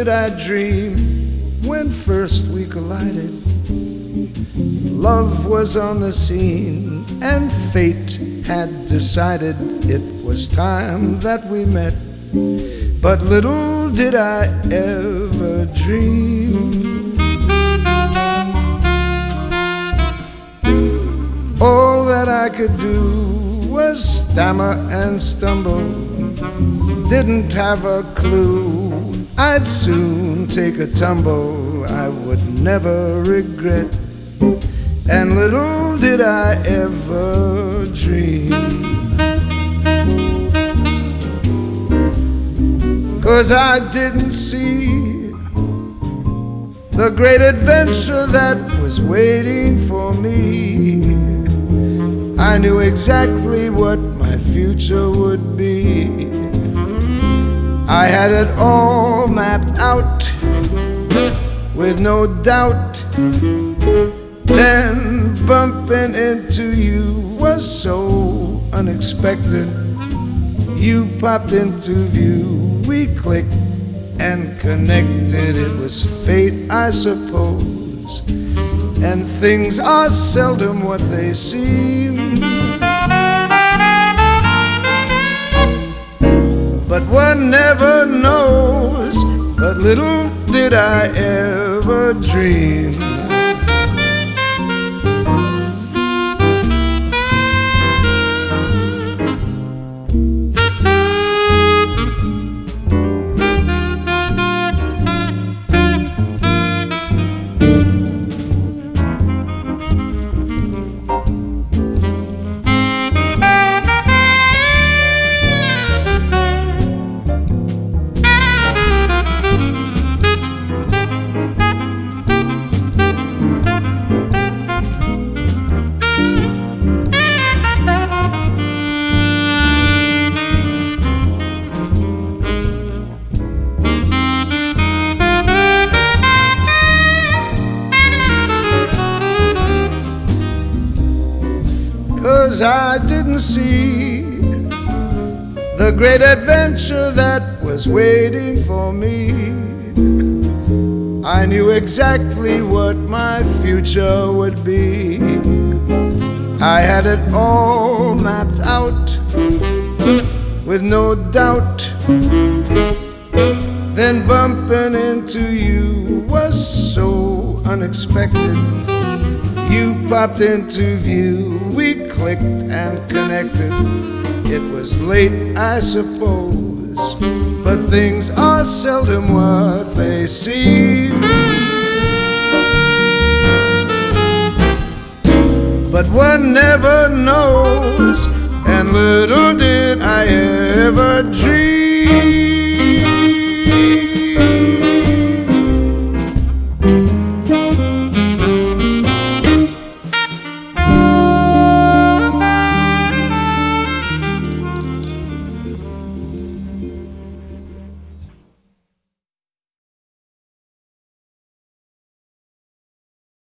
did I dream when first we collided, love was on the scene and fate had decided it was time that we met. But little did I ever dream all that I could do was stammer and stumble. Didn't have a clue I'd soon take a tumble I would never regret. And little did I ever dream, 'cause I didn't see the great adventure that was waiting for me. I knew exactly what my future would be. I had it all mapped out with no doubt. Then bumping into you was so unexpected. You popped into view, we clicked and connected. It was fate, I suppose, and things are seldom what they seem. But one never knows, but little did I ever dream. 'Cause I didn't see the great adventure that was waiting for me. I knew exactly what my future would be. I had it all mapped out with no doubt. Then bumping into you was so unexpected. You popped into view, we clicked and connected. It was late, I suppose, but things are seldom what they seem. But one never knows, and little did I ever dream.